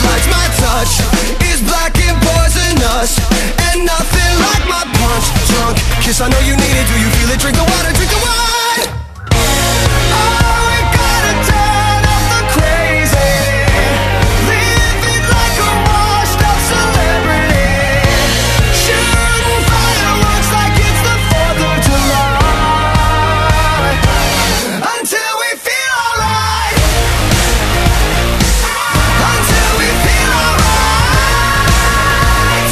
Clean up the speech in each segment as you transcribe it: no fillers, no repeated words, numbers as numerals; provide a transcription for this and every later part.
like my touch is black and poisonous, and nothing like my punch drunk kiss. I know you need it, do you feel it? Drink the water, drink the wine. Oh, we gotta turn up the crazy, living like a washed up celebrity, shooting fireworks like it's the 4th of July, until we feel alright, until we feel alright.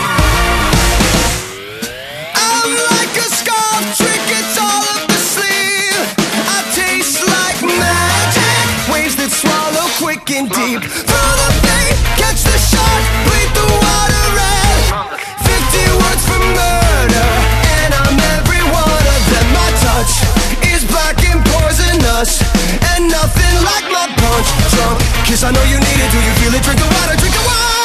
I'm like a scarf trick, it's all up the sleeve. I taste like magic, waves that swallow quick and deep. Throw the bait, catch the shark, bleed the water red. 50 words for murder, and I'm every one of them. My touch is black and poisonous, and nothing like my punch drunk kiss. I know you need it, do you feel it? Drink the water, drink the wine.